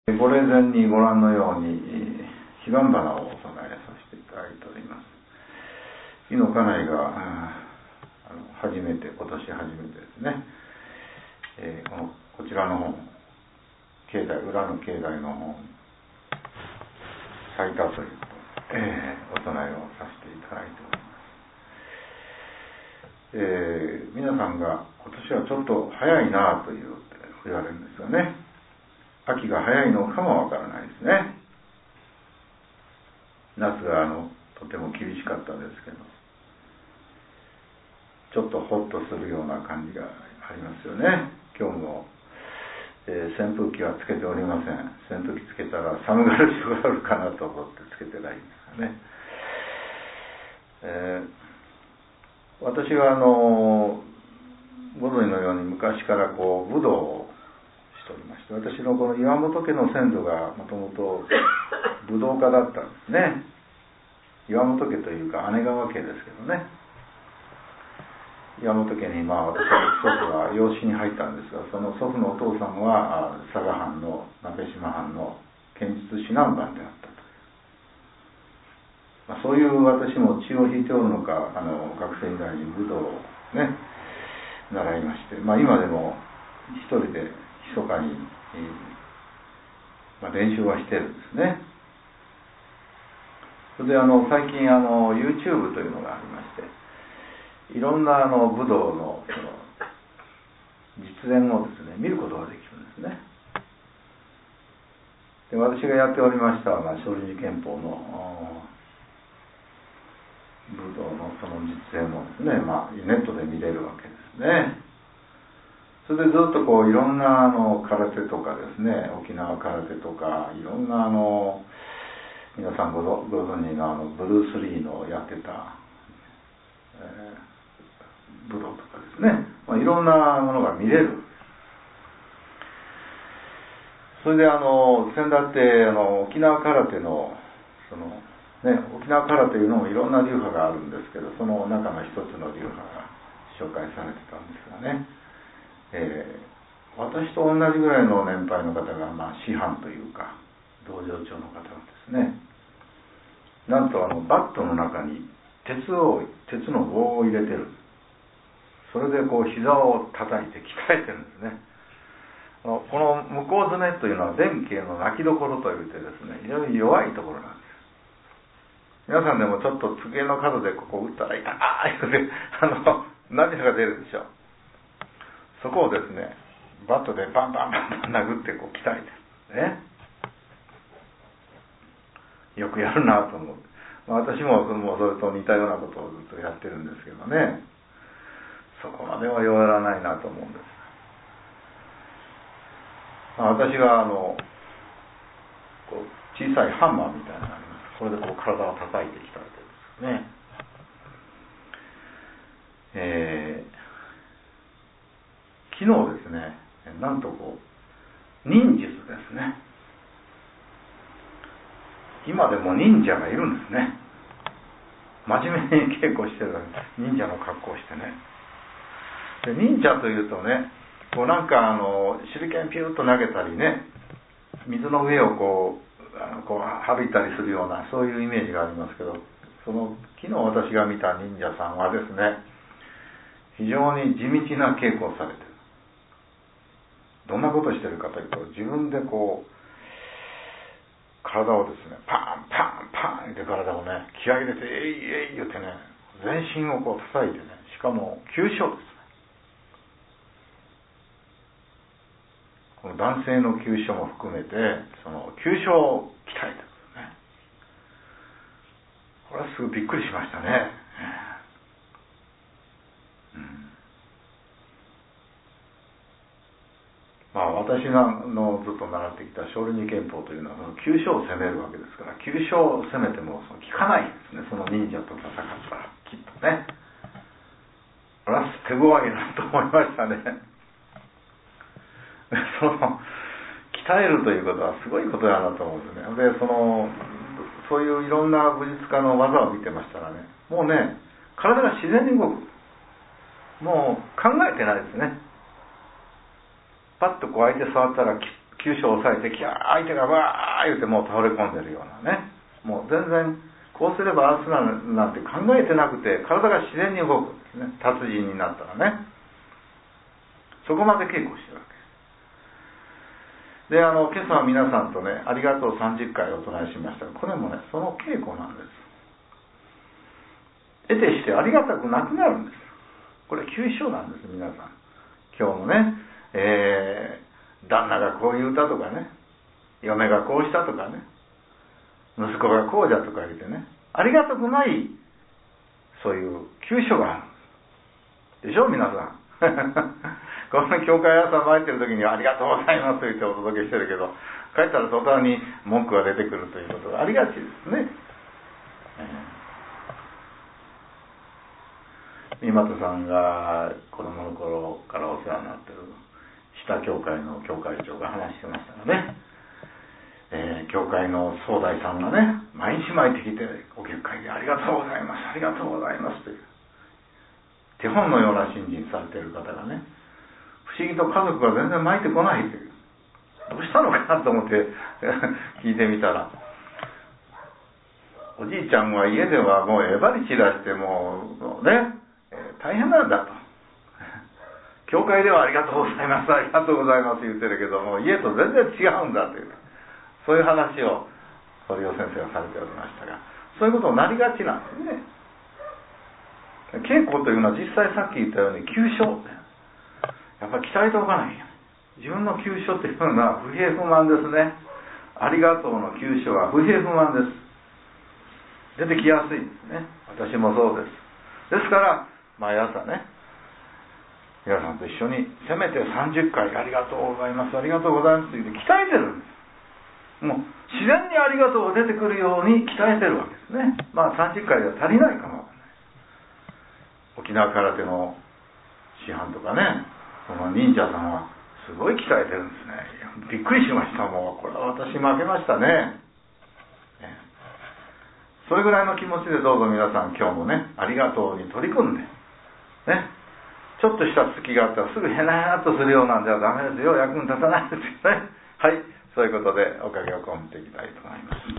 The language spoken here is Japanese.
ご霊前にご覧のように彼岸花をお供えさせていただいております。井の家内が今年初めてですね、こちらの方裏の境内の方に咲いたということで、お供えをさせていただいております。皆さんが今年はちょっと早いなと言われるんですよね。秋が早いのかもわからないですね。夏がとても厳しかったですけど、ちょっとホッとするような感じがありますよね。今日も、扇風機はつけておりません。扇風機つけたら寒がる人があるかなと思ってつけてないんですよね。私はご存知のように昔から武道をしておりまして、私のこの岩本家の先祖がもともと武道家だったんですね。岩本家というか姉川家ですけどね。岩本家に私の祖父は養子に入ったんですが、その祖父のお父さんは佐賀藩の鍋島藩の剣術指南番であったという、そういう私も血を引いておるのか、学生時代に武道をね習いまして、今でも一人で密かに、練習はしてるんですね。それで最近YouTube というのがありまして、いろんな武道の実演をですね見ることができるんですね。で、私がやっておりました少林寺拳法の武道のその実演をですね、ネットで見れるわけですね。それでずっといろんな空手とかですね、沖縄空手とかいろんな皆さんご存知のブルース・リーのやってた、武道とかですね、いろんなものが見れる。それで先だって沖縄空手の沖縄空手というのもいろんな流派があるんですけど、その中の一つの流派が紹介されてたんですがね、私と同じぐらいの年配の方が師範というか道場長の方がですね、なんとバットの中に鉄の棒を入れてる。それで膝を叩いて鍛えてるんですね。この向こう詰めというのは弁慶の泣きどころといってですね、非常に弱いところなんです。皆さんでもちょっと机の角でここ打ったら痛いって涙が出るでしょ。そこをですねバットでバンバンバンバン殴って鍛えてるね。よくやるなと思う。私もそれと似たようなことをずっとやってるんですけどね、そこまでは弱らないなと思うんです。私が小さいハンマーみたいなのがあります。それで体を叩いてきたわけですね。昨日ですね、なんと忍術ですね。今でも忍者がいるんですね。真面目に稽古してる忍者の格好をしてね。で、忍者というとね、なんか手裏剣ピューッと投げたりね、水の上を省いたりするような、そういうイメージがありますけど、昨日私が見た忍者さんはですね、非常に地道な稽古をされている。どんなことをしているかというと、自分で体をですね、パンパンパンって体をね、気合い入れて、えい言ってね、全身を叩いてね、しかも急所ですね。この男性の急所も含めて、その急所を鍛えてるんですね。これはすごいびっくりしましたね。私のずっと習ってきた少林寺拳法というのは急所を攻めるわけですから、急所を攻めても効かないんですね。その忍者と戦ったらきっとね。これは手強いなと思いましたね。鍛えるということはすごいことだなと思うんですね。で、そういういろんな武術家の技を見てましたらね、もうね、体が自然に動く。もう考えてないですね。パッと相手触ったら急所を押さえて相手がわー言うてもう倒れ込んでるようなね、もう全然こうすればああするなんて考えてなくて体が自然に動くんですね。達人になったらね、そこまで稽古してるわけで、今朝は皆さんとね、ありがとう30回お唱えしましたが、これもね、その稽古なんです。得てしてありがたくなくなるんです。これ急所なんです。皆さん今日もね、旦那がこういう歌とかね、嫁がこうしたとかね、息子がこうじゃとか言ってね、ありがたくないそういう急所があるでしょ皆さんこの教会朝参ってる時にありがとうございますと言ってお届けしてるけど、帰ったら途端に文句が出てくるということがありがちですね。三又さんが子供の頃からお世話になってる下教会の教会長が話してましたがね、教会の総代さんがね、毎日巻いてきてお客会でありがとうございますありがとうございますという手本のような信心されている方がね、不思議と家族が全然巻いてこないという、どうしたのかなと思って聞いてみたら、おじいちゃんは家ではもうえばり散らしてもうね、大変なんだと。教会ではありがとうございますありがとうございます言ってるけども、家と全然違うんだという、そういう話を堀尾先生がされておりましたが、そういうことになりがちなんですね。稽古というのは実際さっき言ったように急所、やっぱり鍛えておかないよ。自分の急所というのは不平不満ですね。ありがとうの急所は不平不満です。出てきやすいですね。私もそうです。ですから毎朝ね、皆さんと一緒にせめて30回ありがとうございますありがとうございますと言って鍛えてるんです。もう自然にありがとうが出てくるように鍛えてるわけですね。まあ30回では足りないかもわからない。沖縄空手の師範とかね、その忍者さんはすごい鍛えてるんですね。びっくりしました。もうこれは私負けましたね。それぐらいの気持ちでどうぞ皆さん今日もね、ありがとうに取り組んでね、ちょっとした隙があったらすぐへなーっとするようなんじゃダメですよ。役に立たないですよね。はい、そういうことでおかげを込めていきたいと思います。